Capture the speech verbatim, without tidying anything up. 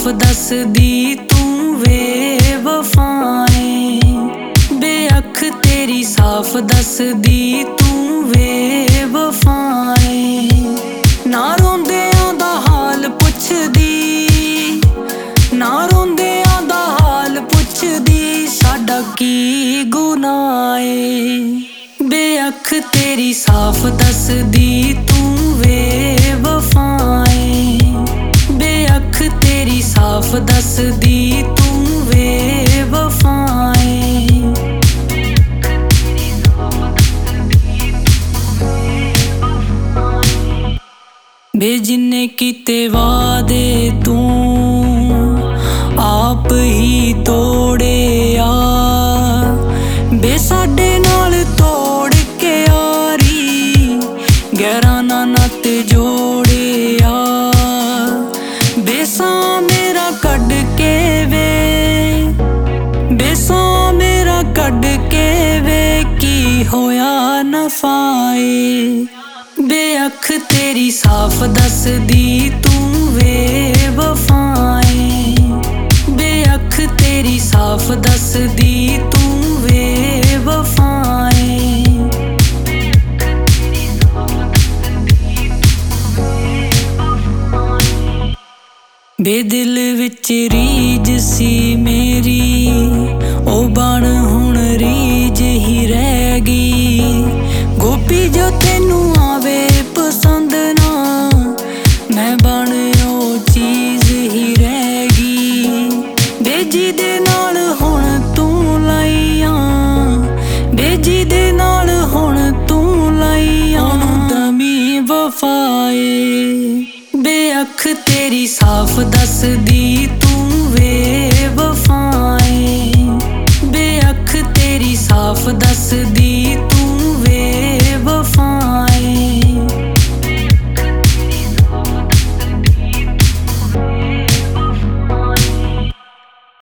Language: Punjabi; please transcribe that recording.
ਸਾਫ਼ ਦੱਸਦੀ ਤੂੰ ਵੇ ਵਫਾਏ। ਬੇਅਖ ਤੇਰੀ ਸਾਫ਼ ਦੱਸਦੀ ਤੂੰ ਵੇ ਵਫਾਏ। ਨਾ ਰੋਂਦਿਆਂ ਦਾ ਹਾਲ ਪੁੱਛਦੀ, ਨਾ ਰੋਂਦਿਆਂ ਦਾ ਹਾਲ ਪੁੱਛਦੀ, ਸਾਡਾ ਕੀ ਗੁਨਾਹ ਏ। ਬੇਅਖ ਤੇਰੀ ਸਾਫ਼ ਦੱਸਦੀ ਤੂੰ ਵੇ ਵਫਾਏ। ਬੇਅਖ ਤੇਰੀ ਸਾਫ਼ ਦੱਸਦੀ ਤੂੰ ਵੇ ਵਫਾਏ। ਬੇ ਜਿੰਨੇ ਕੀਤੇ ਵਾਦੇ ਤੂੰ ਆਪ ਹੀ ਤੋੜਿਆ। ਬੇ ਸਾਡੇ ਨਾਲ ਤੋੜ ਕੇ ਯਾਰੀ ਗਹਿਰਾ ਨਾ ਨਾਤ ਜੋੜਿਆ। ਬੇਸਾਂ ਮੇਰਾ ਕੱਢ ਕੇ ਵੇ, ਬੇਸਾਂ ਮੇਰਾ ਕੱਢ ਕੇ ਵੇ, ਕੀ ਹੋਇਆ ਨਫਾਏ। ਬੇਅਖ ਤੇਰੀ ਸਾਫ਼ ਦੱਸਦੀ ਤੂੰ ਵੇ ਵਫਾਏ। ਬੇਅਖ ਤੇਰੀ ਸਾਫ਼ ਦੱਸਦੀ ਤੂੰ ਵੇ ਵਫਾਏ। ਬੇ ਦਿਲ ਵਿੱਚ ਰੀਝ ਸੀ ਮੇਰੀ, ਉਹ ਬਣ ਹੁਣ ਰੀਝ ਹੀ ਰਹਿ ਗਈ। ਗੋਪੀ ਜੋ ਤੈਨੂੰ ਆਵੇ ਪਸੰਦ ਨਾ, ਮੈਂ ਬਣ ਉਹ ਚੀਜ਼ ਹੀ ਰਹਿ ਗਈ। ਬੇ ਜਿਹਦੇ ਨਾਲ ਹੁਣ ਤੂੰ ਲਾਈਆਂ, ਬੇ ਜਿਹਦੇ ਨਾਲ ਹੁਣ ਤੂੰ ਲਾਈਆਂ, ਦਮੀ ਵਫਾਏ। ਬੇਅਖ ਤੇਰੀ ਸਾਫ਼ ਦੱਸਦੀ ਤੂੰ ਵੇ ਵਫਾਏ। ਬੇਅਖ ਤੇਰੀ ਸਾਫ਼ ਦੱਸਦੀ